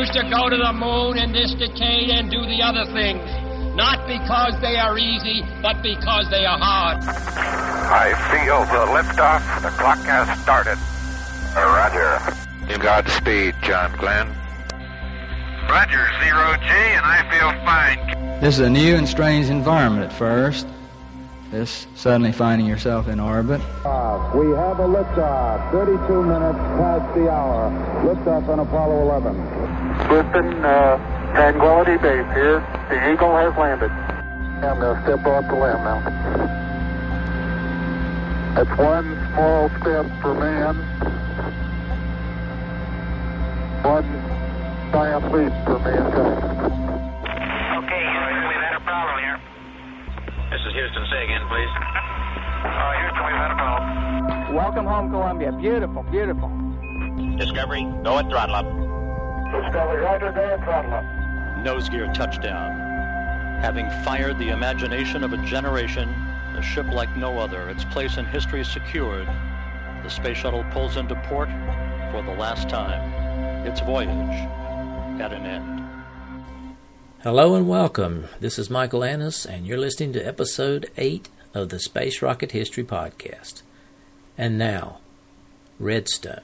to go to the moon in this decade and do the other things. Not because they are easy, but because they are hard. I feel the liftoff. The clock has started. Roger. Godspeed, John Glenn. Roger, 0G, and I feel fine. This is a new and strange environment at first. This suddenly finding yourself in orbit. We have a liftoff, 32 minutes past the hour. Liftoff on Apollo 11. Houston, Tranquility Base here. The Eagle has landed. I'm going to step off the limb now. That's one small step for man, one giant leap for mankind. Okay, Houston, we've had a problem here. This is Houston. Say again, please. Houston, we've had a problem. Welcome home, Columbia. Beautiful, beautiful. Discovery, go at throttle up. Discovery, roger, go at throttle up. Nose gear touchdown. Having fired the imagination of a generation, a ship like no other, its place in history secured, the space shuttle pulls into port for the last time. Its voyage at an end. Hello and welcome. This is Michael Annis, and you're listening to Episode 8 of the Space Rocket History Podcast. And now, Redstone.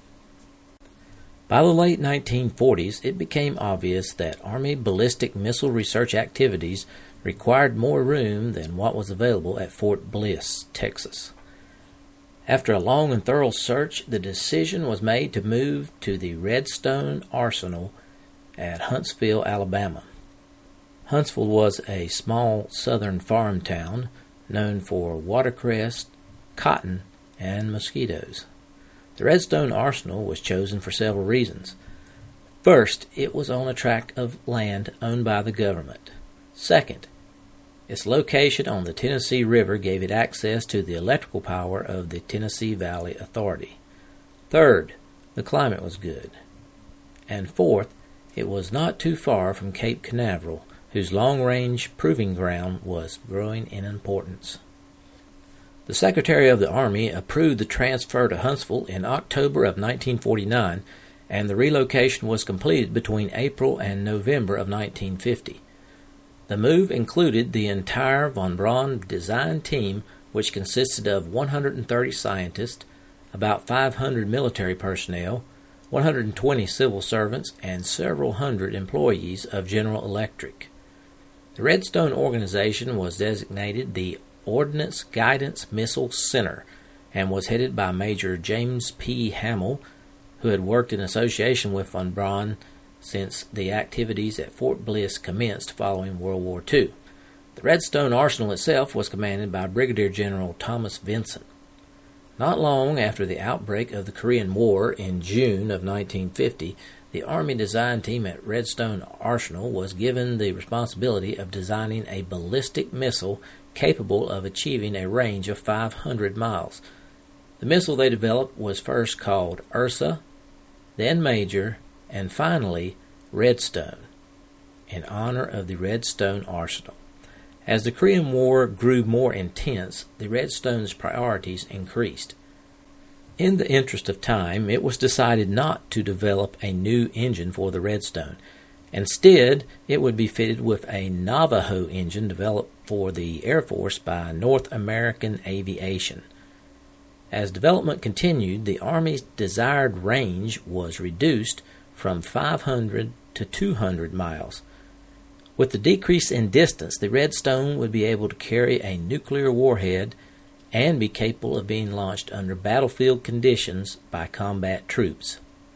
By the late 1940s, it became obvious that Army ballistic missile research activities required more room than what was available at Fort Bliss, Texas. After a long and thorough search, the decision was made to move to the Redstone Arsenal at Huntsville, Alabama. Huntsville was a small southern farm town known for watercress, cotton, and mosquitoes. The Redstone Arsenal was chosen for several reasons. First, it was on a tract of land owned by the government. Second, its location on the Tennessee River gave it access to the electrical power of the Tennessee Valley Authority. Third, the climate was good. And fourth, it was not too far from Cape Canaveral, whose long-range proving ground was growing in importance. The Secretary of the Army approved the transfer to Huntsville in October of 1949, and the relocation was completed between April and November of 1950. The move included the entire von Braun design team, which consisted of 130 scientists, about 500 military personnel, 120 civil servants, and several hundred employees of General Electric. The Redstone organization was designated the Ordnance Guidance Missile Center and was headed by Major James P. Hamill, who had worked in association with von Braun since the activities at Fort Bliss commenced following World War II. The Redstone Arsenal itself was commanded by Brigadier General Thomas Vincent. Not long after the outbreak of the Korean War in June of 1950, the Army design team at Redstone Arsenal was given the responsibility of designing a ballistic missile capable of achieving a range of 500 miles. The missile they developed was first called Ursa, then Major, and finally Redstone, in honor of the Redstone Arsenal. As the Korean War grew more intense, the Redstone's priorities increased. In the interest of time, it was decided not to develop a new engine for the Redstone. Instead, it would be fitted with a Navajo engine developed for the Air Force by North American Aviation. As development continued, the Army's desired range was reduced from 500 to 200 miles. With the decrease in distance, the Redstone would be able to carry a nuclear warhead and be capable of being launched under battlefield conditions by combat troops.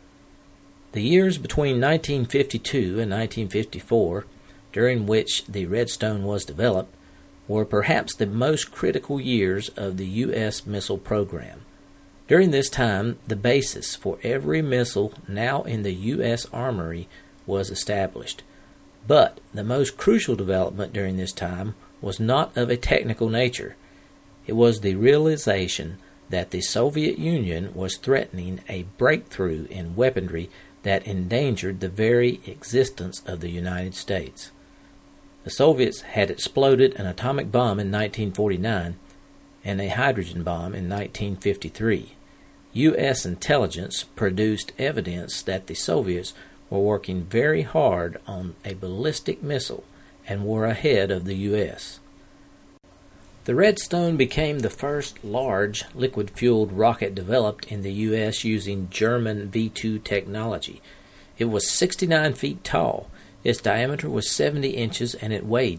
The years between 1952 and 1954, during which the Redstone was developed, were perhaps the most critical years of the U.S. missile program. During this time, the basis for every missile now in the U.S. Armory was established. But the most crucial development during this time was not of a technical nature. It was the realization that the Soviet Union was threatening a breakthrough in weaponry that endangered the very existence of the United States. The Soviets had exploded an atomic bomb in 1949 and a hydrogen bomb in 1953. U.S. intelligence produced evidence that the Soviets were working very hard on a ballistic missile and were ahead of the U.S. The Redstone became the first large liquid-fueled rocket developed in the U.S. using German V-2 technology. It was 69 feet tall, its diameter was 70 inches, and it weighed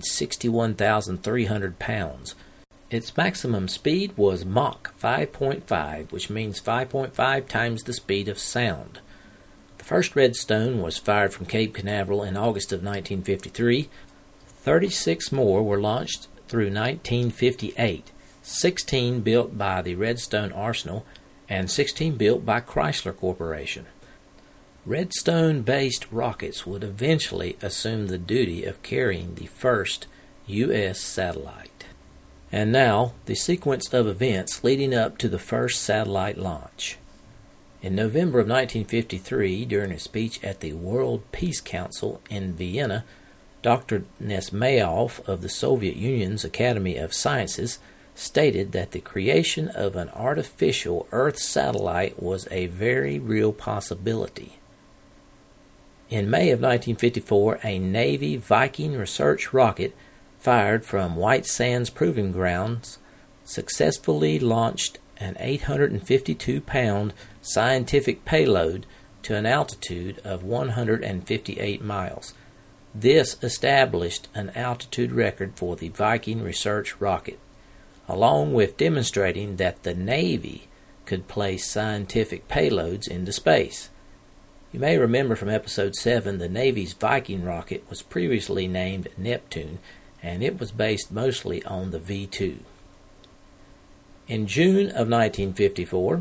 61,300 pounds. Its maximum speed was Mach 5.5, which means 5.5 times the speed of sound. The first Redstone was fired from Cape Canaveral in August of 1953. 36 more were launched through 1958, 16 built by the Redstone Arsenal and 16 built by Chrysler Corporation. Redstone-based rockets would eventually assume the duty of carrying the first U.S. satellite. And now, the sequence of events leading up to the first satellite launch. In November of 1953, during a speech at the World Peace Council in Vienna, Dr. Nesmayov of the Soviet Union's Academy of Sciences stated that the creation of an artificial Earth satellite was a very real possibility. In May of 1954, a Navy Viking research rocket fired from White Sands Proving Grounds successfully launched an 852-pound scientific payload to an altitude of 158 miles. This established an altitude record for the Viking research rocket, along with demonstrating that the Navy could place scientific payloads into space. You may remember from Episode 7, the Navy's Viking rocket was previously named Neptune, and it was based mostly on the V-2. In June of 1954,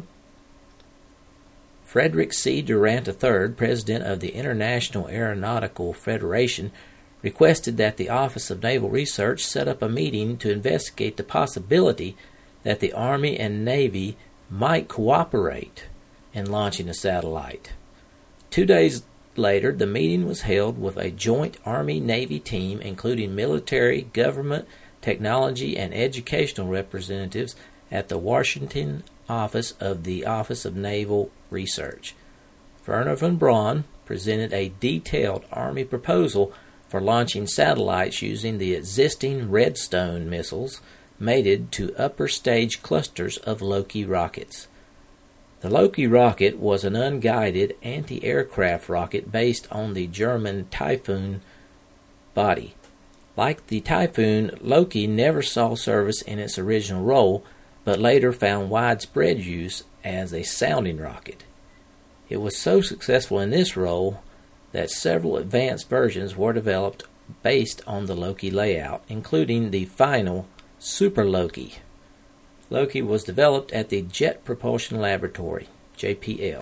Frederick C. Durant III, President of the International Aeronautical Federation, requested that the Office of Naval Research set up a meeting to investigate the possibility that the Army and Navy might cooperate in launching a satellite. 2 days later, the meeting was held with a joint Army-Navy team including military, government, technology, and educational representatives at the Washington office of the Office of Naval Research. Wernher von Braun presented a detailed Army proposal for launching satellites using the existing Redstone missiles mated to upper stage clusters of Loki rockets. The Loki rocket was an unguided anti-aircraft rocket based on the German Typhoon body. Like the Typhoon, Loki never saw service in its original role, but later found widespread use as a sounding rocket. It was so successful in this role that several advanced versions were developed based on the Loki layout, including the final Super Loki. Loki was developed at the Jet Propulsion Laboratory, JPL.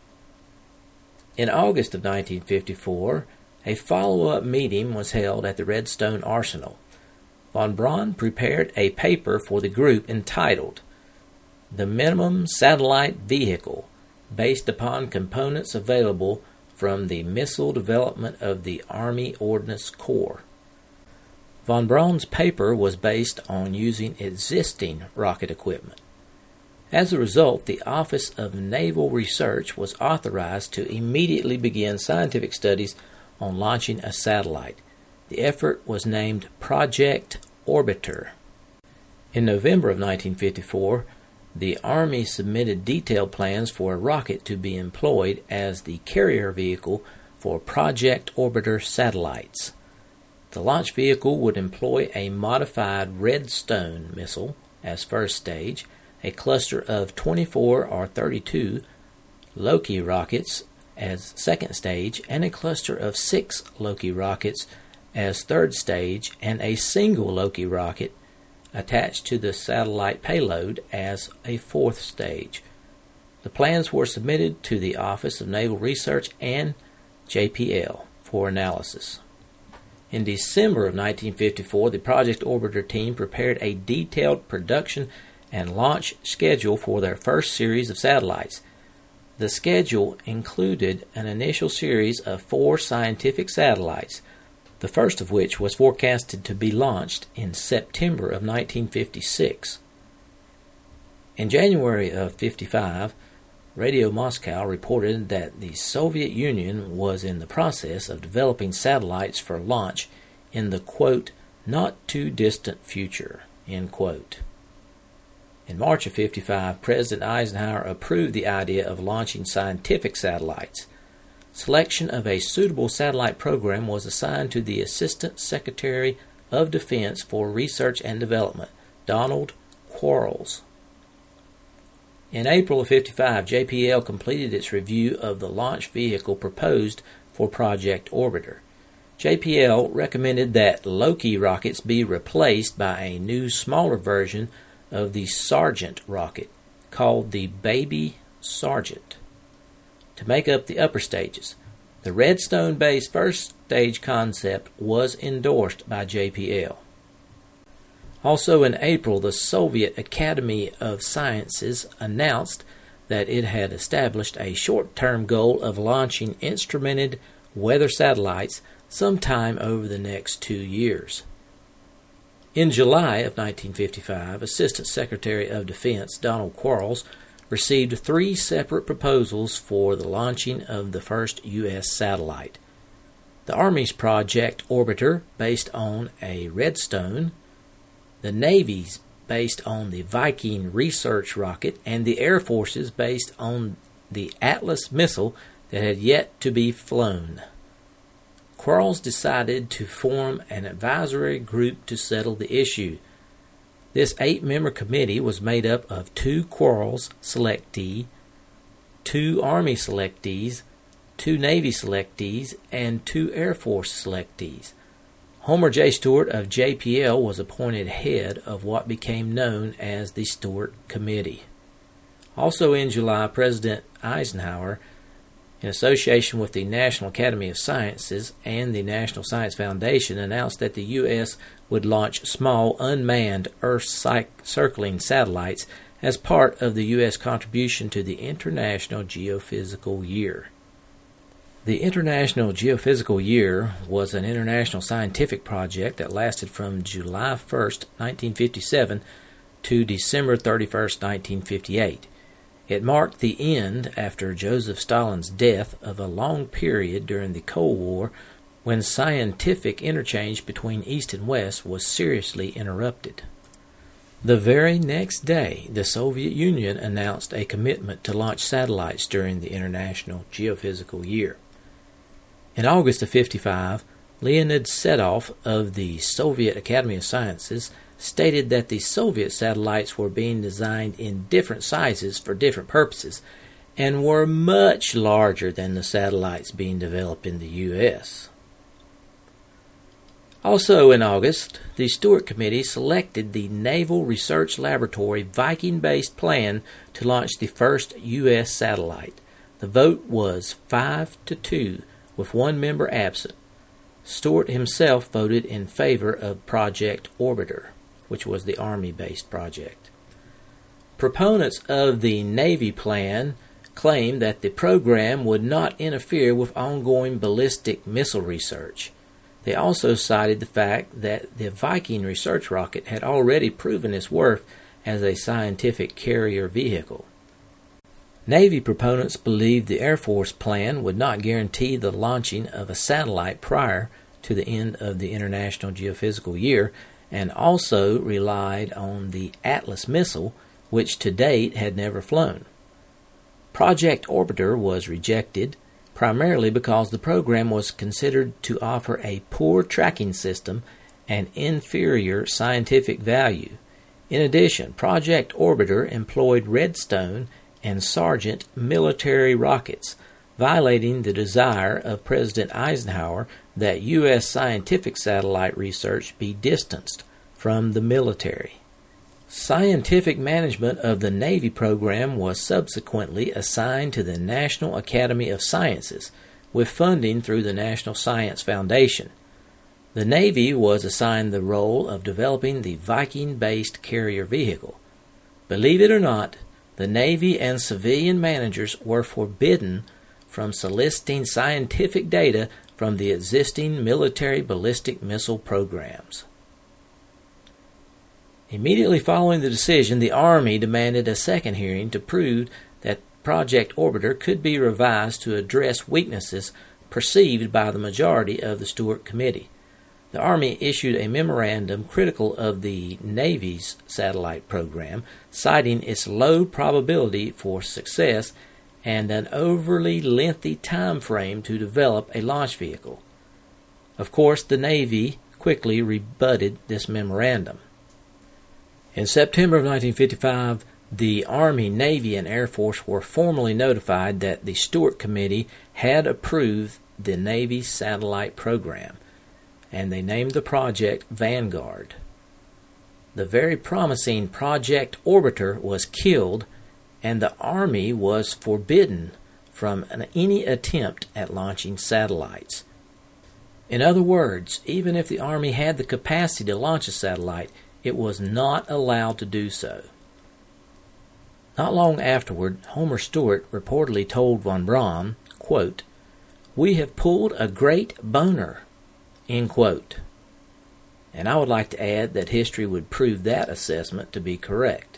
In August of 1954, a follow-up meeting was held at the Redstone Arsenal. Von Braun prepared a paper for the group entitled The Minimum Satellite Vehicle, based upon components available from the missile development of the Army Ordnance Corps. Von Braun's paper was based on using existing rocket equipment. As a result, the Office of Naval Research was authorized to immediately begin scientific studies on launching a satellite. The effort was named Project Orbiter. In November of 1954, the Army submitted detailed plans for a rocket to be employed as the carrier vehicle for Project Orbiter satellites. The launch vehicle would employ a modified Redstone missile as first stage, a cluster of 24 or 32 Loki rockets as second stage, and a cluster of 6 Loki rockets as third stage, and a single Loki rocket attached to the satellite payload as a fourth stage. The plans were submitted to the Office of Naval Research and JPL for analysis. In December of 1954, the Project Orbiter team prepared a detailed production and launch schedule for their first series of satellites. The schedule included an initial series of 4 scientific satellites, the first of which was forecasted to be launched in September of 1956. In January of 1955, Radio Moscow reported that the Soviet Union was in the process of developing satellites for launch in the, quote, not too distant future, end quote. In March of 1955, President Eisenhower approved the idea of launching scientific satellites. Selection of a suitable satellite program was assigned to the Assistant Secretary of Defense for Research and Development, Donald Quarles. In April of 1955, JPL completed its review of the launch vehicle proposed for Project Orbiter. JPL recommended that Loki rockets be replaced by a new, smaller version of the Sargent rocket, called the Baby Sargent, to make up the upper stages. The Redstone-based first stage concept was endorsed by JPL. Also in April, the Soviet Academy of Sciences announced that it had established a short-term goal of launching instrumented weather satellites sometime over the next 2 years. In July of 1955, Assistant Secretary of Defense Donald Quarles received 3 separate proposals for the launching of the first U.S. satellite. The Army's Project Orbiter, based on a Redstone, the Navy's based on the Viking research rocket, and the Air Force's based on the Atlas missile that had yet to be flown. Quarles decided to form an advisory group to settle the issue. This 8-member committee was made up of 2 Quarles selectees, 2 Army selectees, 2 Navy selectees, and 2 Air Force selectees. Homer J. Stewart of JPL was appointed head of what became known as the Stewart Committee. Also in July, President Eisenhower, in association with the National Academy of Sciences and the National Science Foundation, announced that the U.S. would launch small unmanned Earth-circling satellites as part of the U.S. contribution to the International Geophysical Year. The International Geophysical Year was an international scientific project that lasted from July 1, 1957 to December 31, 1958. It marked the end, after Joseph Stalin's death, of a long period during the Cold War when scientific interchange between East and West was seriously interrupted. The very next day, the Soviet Union announced a commitment to launch satellites during the International Geophysical Year. In August of 1955, Leonid Sedov of the Soviet Academy of Sciences stated that the Soviet satellites were being designed in different sizes for different purposes and were much larger than the satellites being developed in the U.S. Also in August, the Stewart Committee selected the Naval Research Laboratory Viking-based plan to launch the first U.S. satellite. The vote was 5-2, with 1 member absent. Stewart himself voted in favor of Project Orbiter, which was the Army-based project. Proponents of the Navy plan claimed that the program would not interfere with ongoing ballistic missile research. They also cited the fact that the Viking research rocket had already proven its worth as a scientific carrier vehicle. Navy proponents believed the Air Force plan would not guarantee the launching of a satellite prior to the end of the International Geophysical Year, and also relied on the Atlas missile, which to date had never flown. Project Orbiter was rejected, primarily because the program was considered to offer a poor tracking system and inferior scientific value. In addition, Project Orbiter employed Redstone and Sargent military rockets, violating the desire of President Eisenhower that U.S. scientific satellite research be distanced from the military. Scientific management of the Navy program was subsequently assigned to the National Academy of Sciences, with funding through the National Science Foundation. The Navy was assigned the role of developing the Viking-based carrier vehicle. Believe it or not, the Navy and civilian managers were forbidden from soliciting scientific data from the existing military ballistic missile programs. Immediately following the decision, the Army demanded a second hearing to prove that Project Orbiter could be revised to address weaknesses perceived by the majority of the Stewart Committee. The Army issued a memorandum critical of the Navy's satellite program, citing its low probability for success and an overly lengthy time frame to develop a launch vehicle. Of course, the Navy quickly rebutted this memorandum. In September of 1955, the Army, Navy, and Air Force were formally notified that the Stewart Committee had approved the Navy's satellite program, and they named the project Vanguard. The very promising Project Orbiter was killed, and the Army was forbidden from any attempt at launching satellites. In other words, even if the Army had the capacity to launch a satellite, it was not allowed to do so. Not long afterward, Homer Stewart reportedly told von Braun, quote, "We have pulled a great boner," end quote. And I would like to add that history would prove that assessment to be correct.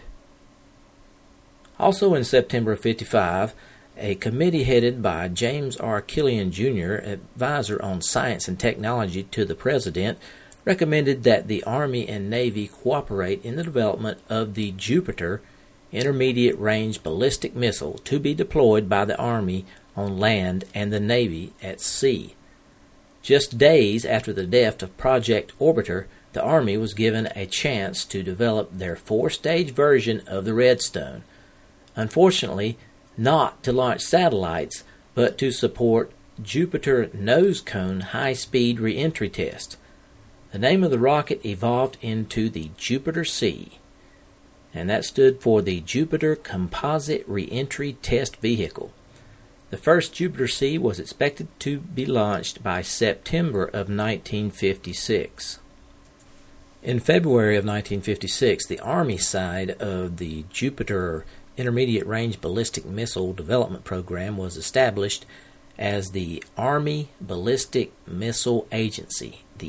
Also in September of 1955, a committee headed by James R. Killian, Jr., advisor on science and technology to the President, recommended that the Army and Navy cooperate in the development of the Jupiter intermediate-range ballistic missile to be deployed by the Army on land and the Navy at sea. Just days after the death of Project Orbiter, the Army was given a chance to develop their four-stage version of the Redstone. Unfortunately, not to launch satellites, but to support Jupiter nose cone high-speed reentry test. The name of the rocket evolved into the Jupiter-C, and that stood for the Jupiter Composite Reentry Test Vehicle. The first Jupiter-C was expected to be launched by September of 1956. In February of 1956, the Army side of the Jupiter Intermediate Range Ballistic Missile Development Program was established as the Army Ballistic Missile Agency, the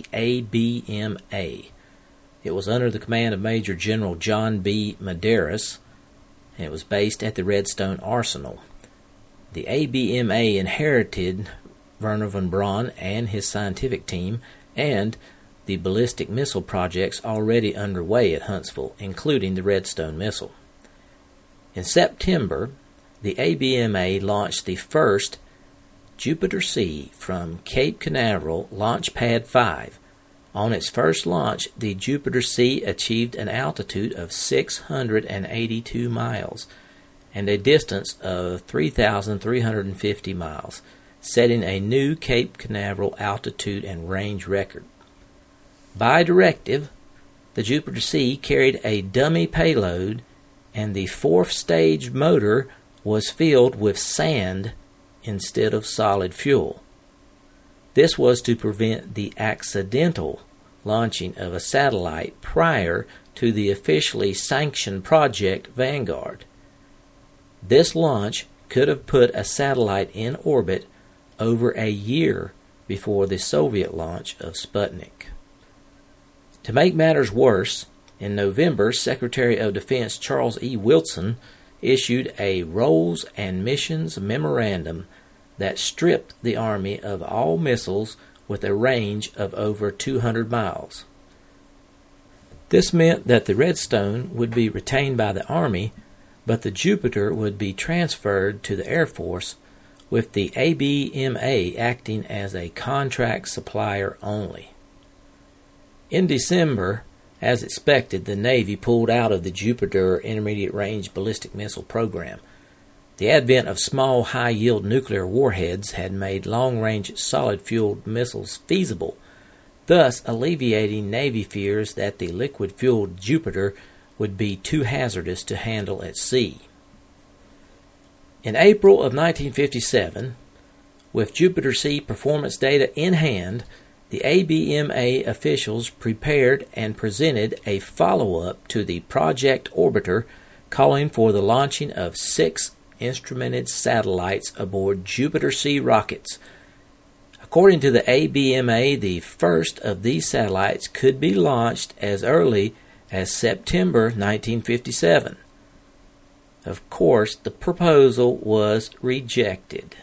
ABMA. It was under the command of Major General John B. Medeiros, and it was based at the Redstone Arsenal. The ABMA inherited Wernher von Braun and his scientific team and the ballistic missile projects already underway at Huntsville, including the Redstone missile. In September, the ABMA launched the first Jupiter-C from Cape Canaveral Launch Pad 5. On its first launch, the Jupiter-C achieved an altitude of 682 miles and a distance of 3,350 miles, setting a new Cape Canaveral altitude and range record. By directive, the Jupiter-C carried a dummy payload, and the fourth stage motor was filled with sand instead of solid fuel. This was to prevent the accidental launching of a satellite prior to the officially sanctioned Project Vanguard. This launch could have put a satellite in orbit over a year before the Soviet launch of Sputnik. To make matters worse, in November, Secretary of Defense Charles E. Wilson issued a Roles and Missions Memorandum that stripped the Army of all missiles with a range of over 200 miles. This meant that the Redstone would be retained by the Army, but the Jupiter would be transferred to the Air Force, with the ABMA acting as a contract supplier only. In December, as expected, the Navy pulled out of the Jupiter Intermediate Range Ballistic Missile Program. The advent of small, high-yield nuclear warheads had made long-range solid-fueled missiles feasible, thus alleviating Navy fears that the liquid-fueled Jupiter would be too hazardous to handle at sea. In April of 1957, with Jupiter-C performance data in hand, the ABMA officials prepared and presented a follow-up to the Project Orbiter, calling for the launching of 6 instrumented satellites aboard Jupiter-C rockets. According to the ABMA, the first of these satellites could be launched as early as September 1957. Of course, the proposal was rejected.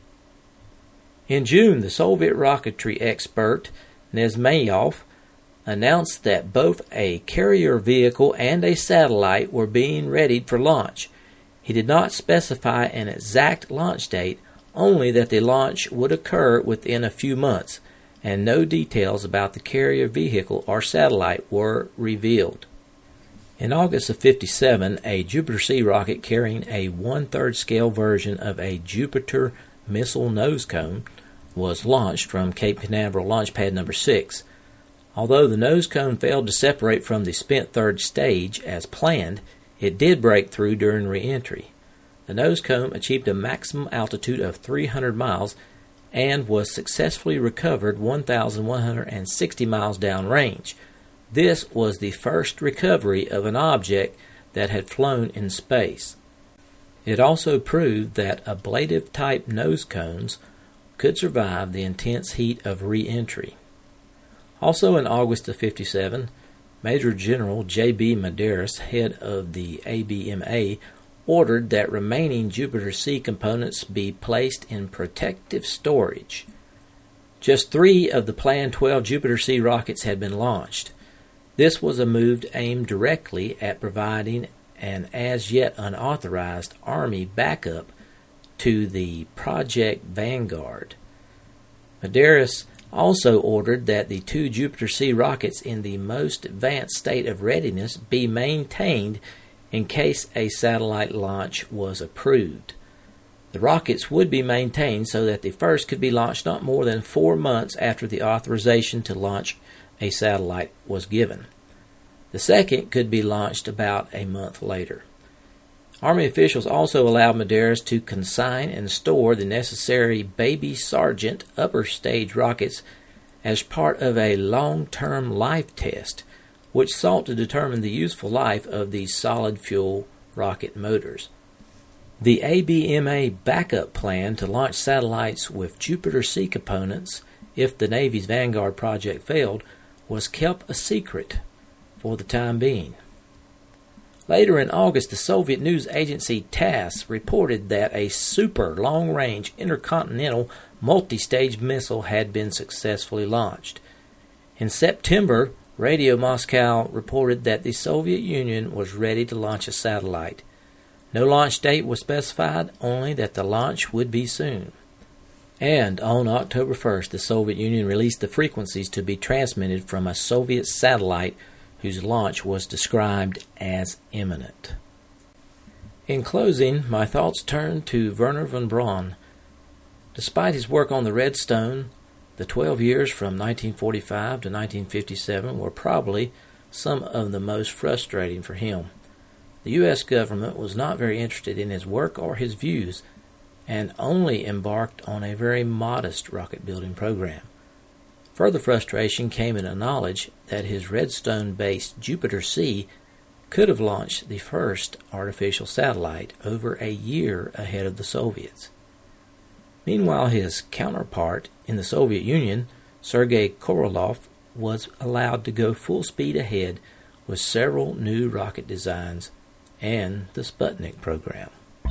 In June, the Soviet rocketry expert Nesmayov announced that both a carrier vehicle and a satellite were being readied for launch. He did not specify an exact launch date, only that the launch would occur within a few months, and no details about the carrier vehicle or satellite were revealed. In August of 1957, a Jupiter-C rocket carrying a 1/3 scale version of a Jupiter missile nose cone was launched from Cape Canaveral Launch Pad No. 6. Although the nose cone failed to separate from the spent third stage as planned, it did break through during re-entry. The nose cone achieved a maximum altitude of 300 miles and was successfully recovered 1,160 miles downrange. This was the first recovery of an object that had flown in space. It also proved that ablative-type nose cones could survive the intense heat of re-entry. Also in August of 1957, Major General J.B. Medeiros, head of the ABMA, ordered that remaining Jupiter-C components be placed in protective storage. Just 3 of the planned 12 Jupiter-C rockets had been launched. This was a move aimed directly at providing an as-yet unauthorized Army backup to the Project Vanguard. Medeiros also ordered that the 2 Jupiter-C rockets in the most advanced state of readiness be maintained in case a satellite launch was approved. The rockets would be maintained so that the first could be launched not more than 4 months after the authorization to launch a satellite was given. The second could be launched about a month later. Army officials also allowed Medeiros to consign and store the necessary Baby Sergeant upper stage rockets as part of a long-term life test, which sought to determine the useful life of these solid-fuel rocket motors. The ABMA backup plan to launch satellites with Jupiter-C components, if the Navy's Vanguard project failed, was kept a secret for the time being. Later in August, the Soviet news agency TASS reported that a super long-range intercontinental multi-stage missile had been successfully launched. In September, Radio Moscow reported that the Soviet Union was ready to launch a satellite. No launch date was specified, only that the launch would be soon. And on October 1st, the Soviet Union released the frequencies to be transmitted from a Soviet satellite whose launch was described as imminent. In closing, my thoughts turn to Wernher von Braun. Despite his work on the Redstone, the 12 years from 1945 to 1957 were probably some of the most frustrating for him. The U.S. government was not very interested in his work or his views, and only embarked on a very modest rocket-building program. Further frustration came in the knowledge that his Redstone-based Jupiter-C could have launched the first artificial satellite over a year ahead of the Soviets. Meanwhile, his counterpart in the Soviet Union, Sergei Korolev, was allowed to go full speed ahead with several new rocket designs and the Sputnik program.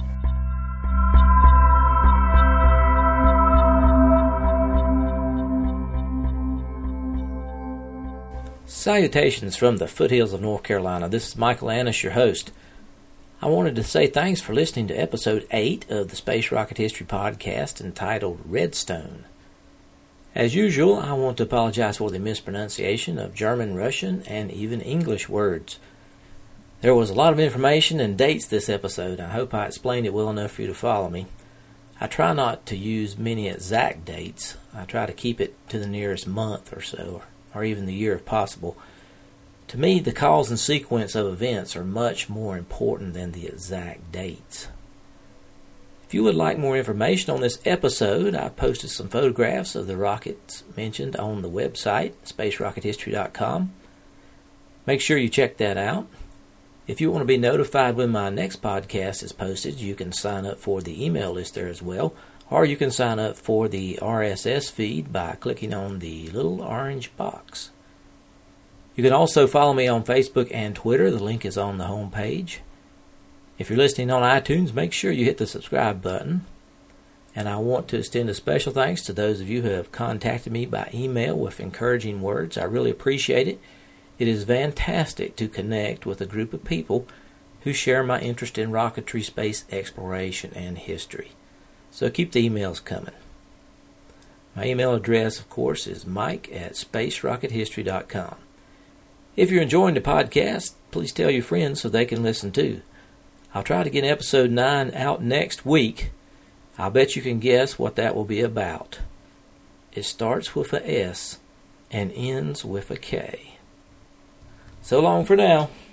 Salutations from the foothills of North Carolina. This is Michael Annis, your host. I wanted to say thanks for listening to episode 8 of the Space Rocket History podcast entitled Redstone. As usual, I want to apologize for the mispronunciation of German, Russian, and even English words. There was a lot of information and dates this episode. I hope I explained it well enough for you to follow me. I try not to use many exact dates. I try to keep it to the nearest month or so, or even the year if possible. To me, the cause and sequence of events are much more important than the exact dates. If you would like more information on this episode, I posted some photographs of the rockets mentioned on the website, spacerockethistory.com. Make sure you check that out. If you want to be notified when my next podcast is posted, you can sign up for the email list there as well, or you can sign up for the RSS feed by clicking on the little orange box. You can also follow me on Facebook and Twitter. The link is on the home page. If you're listening on iTunes, make sure you hit the subscribe button. And I want to extend a special thanks to those of you who have contacted me by email with encouraging words. I really appreciate it. It is fantastic to connect with a group of people who share my interest in rocketry, space exploration, and history. So keep the emails coming. My email address, of course, is mike@spacerockethistory.com. If you're enjoying the podcast, please tell your friends so they can listen too. I'll try to get episode 9 out next week. I'll bet you can guess what that will be about. It starts with a S and ends with a K. So long for now.